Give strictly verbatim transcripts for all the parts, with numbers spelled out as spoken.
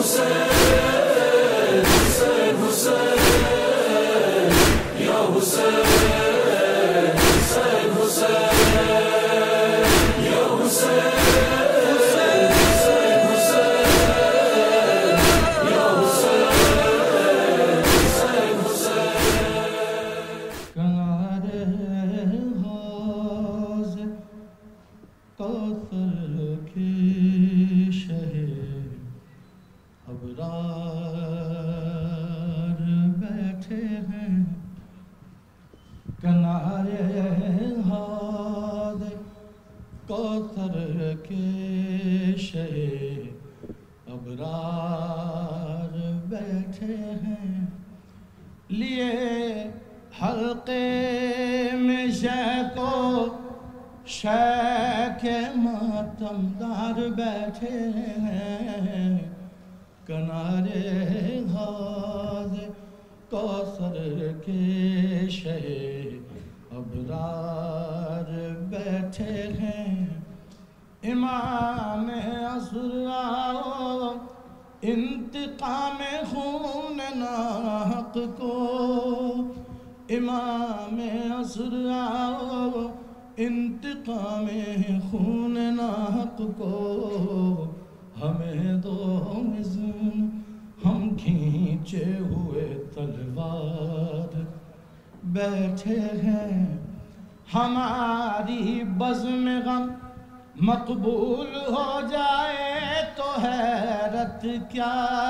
ہماری بزم غم مقبول ہو جائے تو حیرت کیا،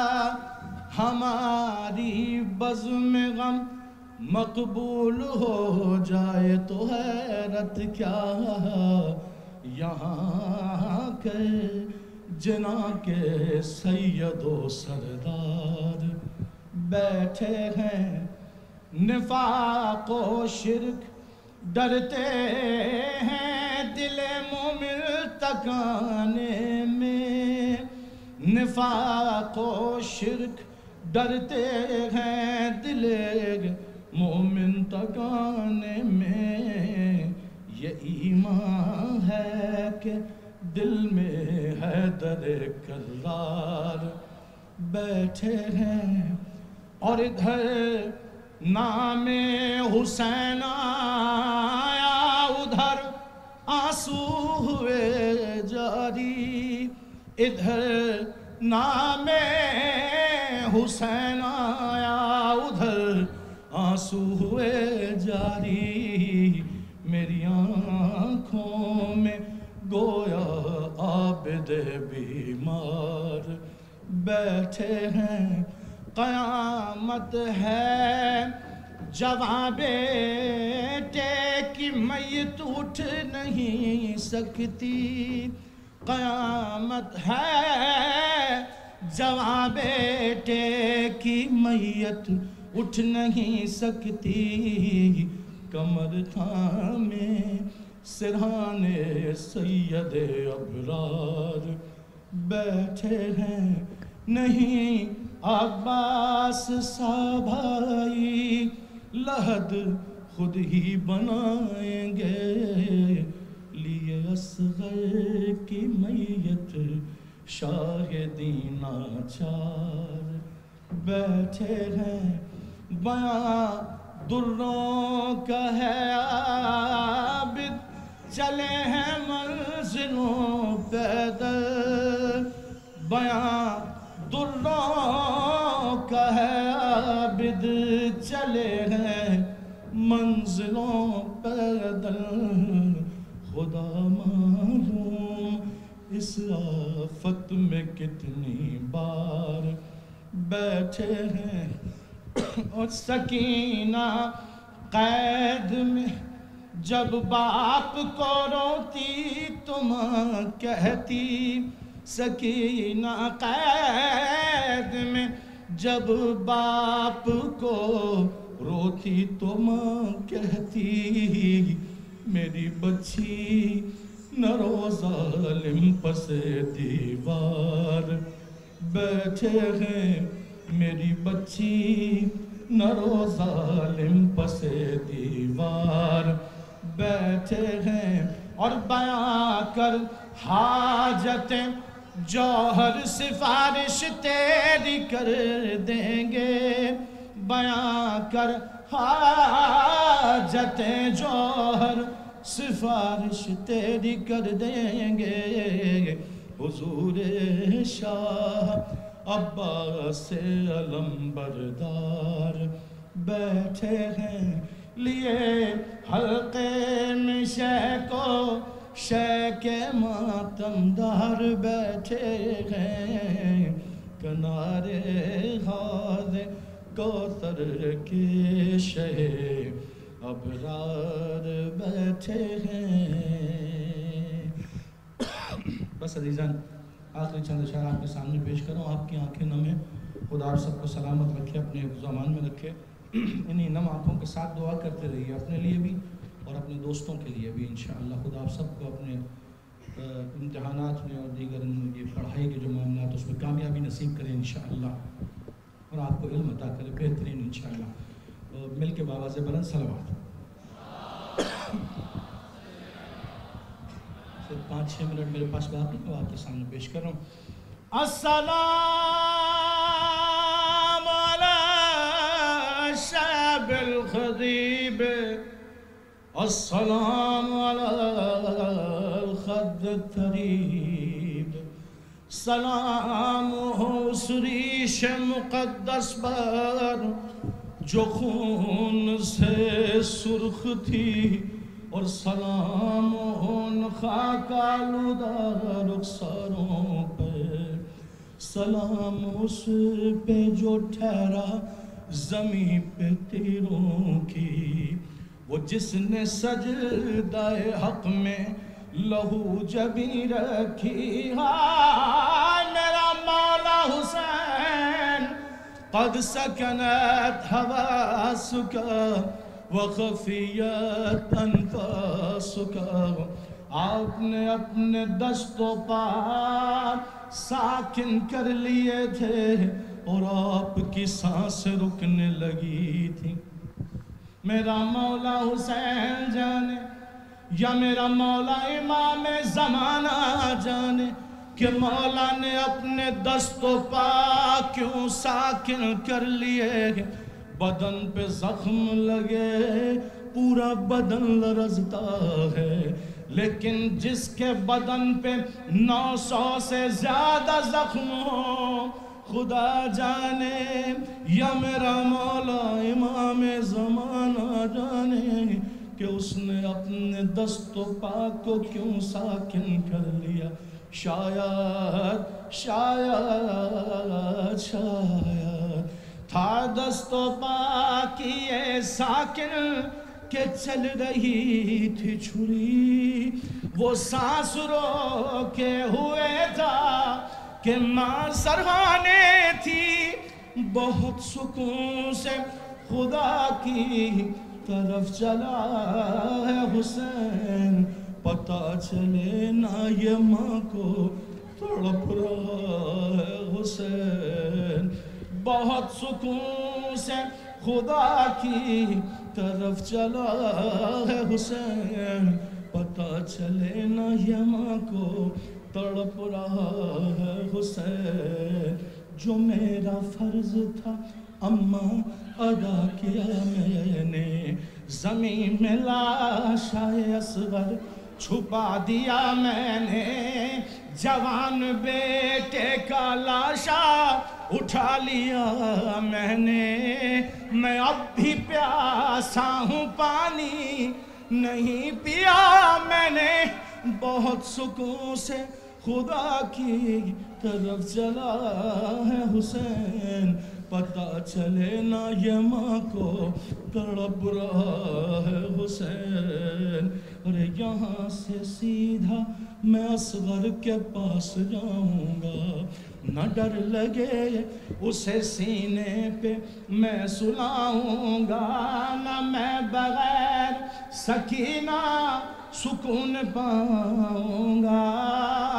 ہماری بزم غم مقبول ہو جائے تو حیرت کیا، یہاں کے جنا کے سید و سردار بیٹھے ہیں، نفاق و شرک ڈرتے ہیں دل مومن تکانے میں، نفاق و شرک ڈرتے ہیں دل مومن تکانے میں، یہ ایمان ہے کہ دل میں حیدر کرار بیٹھے ہیں، اور ادھر نام حسین آیا ادھر آنسو ہوئے جاری، ادھر نام حسین آیا ادھر آنسو ہوئے جاری، میری آنکھوں میں گویا عابد بیمار بیٹھے ہیں، قیامت ہے جواں بیٹے کی میت اٹھ نہیں سکتی، قیامت ہے جواں بیٹے کی میت اٹھ نہیں سکتی، کمر تھامے سرہانے سید ابرار بیٹھے ہیں، نہیں عباس سا بھائی لحد خود ہی بنائیں گے، لیے اصغر کی میت شاہدین ناچار بیٹھے ہیں، بیاں دروں کا ہے عابد چلے ہیں منزلوں پیدل، بیاں دروں کا ہے عابد چلے ہیں منزلوں پیدل، خدا معلوم اس آفت میں کتنی بار بیٹھے ہیں، اور سکینہ قید میں جب باپ کو روتی تو ماں کہتی، سکینہ قید میں جب باپ کو روتی تو ماں کہتی، میری بچی نہ رو ظالم پس دیوار بیٹھے ہیں، میری بچی نہ رو ظالم پس دیوار بیٹھے ہیں، اور بیاں کر حاجتیں جوہر سفارش تیری کر دیں گے بیاں کر حاجتیں جوہر سفارش تیری کر دیں گے حضور شاہ عباس علم بردار بیٹھے ہیں لیے حلقے میں شیخ کو شیخ ماتمدار بیٹھے ہیں کنارے حوض کوثر کے شہ ابرار بیٹھے ہیں۔ بس عزیزان آخری چند اشعار آپ کے سامنے پیش کروں، آپ کی آنکھیں نم ہیں، خدا آپ سب کو سلامت رکھے، اپنے زمان میں رکھے، انہی نم آنکھوں کے ساتھ دعا کرتے رہیے اپنے لیے بھی اور اپنے دوستوں کے لیے بھی انشاءاللہ۔ خدا آپ سب کو اپنے امتحانات میں اور دیگر یہ پڑھائی کے جو معاملات اس میں کامیابی نصیب کرے انشاءاللہ، اور آپ کو علم عطا کرے بہترین انشاءاللہ۔ مل کے بابا سے بلند صلوات۔ صرف پانچ چھ منٹ میرے پاس باقی تو آپ کے سامنے پیش کر رہا ہوں۔ السلام علی شعب الخضیب، السلام علی الخد الطریب، سلام ہو اس ریش مقدس پر جو خون سے سرخ تھی، اور سلام ان خاک آلودہ رخساروں پہ، سلام اس پہ جو ٹھہرا زمین پہ تیروں کی، وہ جس نے سجدہ حق میں لہو جبیں رکھی۔ ہاں میرا مولا حسین قد سکنت حواسک وخفیت انفاسک، آپ نے اپنے دست و پا ساکن کر لیے تھے اور آپ کی سانس رکنے لگی تھی۔ میرا مولا حسین جانے یا میرا مولا امام زمانہ جانے کہ مولا نے اپنے دست و پا کیوں ساکن کر لیے، بدن پہ زخم لگے پورا بدن لرزتا ہے، لیکن جس کے بدن پہ نو سو سے زیادہ زخم ہو خدا جانے یا میرا مولا امام زمانہ جانے کہ اس نے اپنے دست و پا کو کیوں ساکن کر لیا۔ شاید شاید شاید تھا دست و پا کی یہ ساکن کہ چل رہی تھی چھری، وہ سانس روکے ہوئے تھا کہ ماں سرہانے تھی، بہت سکون سے خدا کی طرف چلا ہے حسین، پتہ چلے نہ یہ ماں کو تڑپ رہا ہے حسین، بہت سکون سے خدا کی طرف چلا ہے حسین، پتہ چلے نہ یہ ماں کو تڑپ رہا ہے حسین، جو میرا فرض تھا اماں ادا کیا میں نے، زمین میں لاشائے اصغر چھپا دیا میں نے، جوان بیٹے کا لاشا اٹھا لیا میں نے، میں اب بھی پیاسا ہوں پانی نہیں پیا میں نے، بہت سکون سے خدا کی طرف چلا ہے حسین، پتہ چلے نہ یہ ماں کو تڑپ رہا ہے حسین، اور یہاں سے سیدھا میں اصغر کے پاس جاؤں گا، نہ ڈر لگے اسے سینے پہ میں سلاؤں گا، نہ میں بغیر سکینہ سکون پاؤں گا،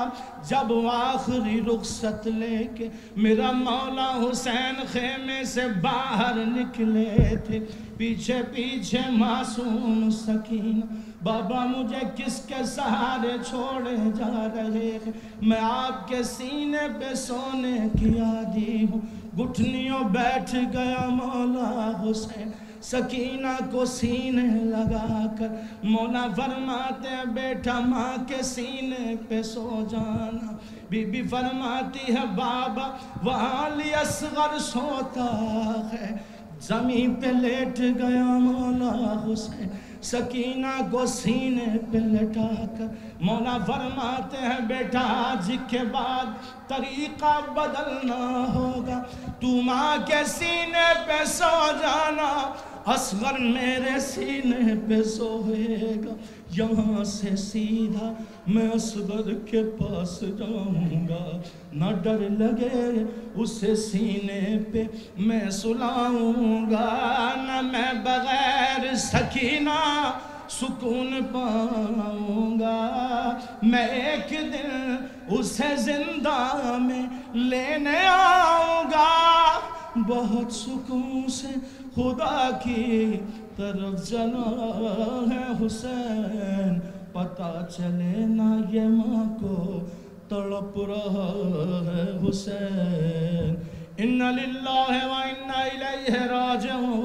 جب آخری رخصت لے کے میرا مولا حسین خیمے سے باہر نکلے تھے، پیچھے پیچھے معصوم سکینہ بابا مجھے کس کے سہارے چھوڑے جا رہے ہیں، میں آپ کے سینے پہ سونے کی عادی ہوں، گھٹنیوں بیٹھ گیا مولا حسین، سکینہ کو سینے لگا کر مولا فرماتے ہیں بیٹا ماں کے سینے پہ سو جانا، بی بی فرماتی ہے بابا وہاں علی اصغر سوتا ہے، زمین پہ لیٹ گیا مولا حسین، سکینہ کو سینے پہ لٹا کر مولا فرماتے ہیں بیٹا آج کے بعد طریقہ بدلنا ہوگا، تو ماں کے سینے پہ سو جانا، اصغر میرے سینے پہ سوئے گا، یہاں سے سیدھا میں اصغر کے پاس جاؤں گا، نہ ڈر لگے اسے سینے پہ میں سلاؤں گا، نہ میں بغیر سکینہ سکون پاؤں گا، میں ایک دن اسے زندہ میں لینے آؤں گا، بہت سکون سے خدا کی طرف جانا ہے حسین، پتہ چلے نہ یہ ماں کو تڑپ رہا ہے حسین، ان للہ و انا الیہ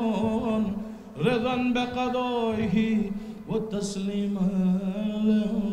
راجعون، رضا بقضائہ و تسلیما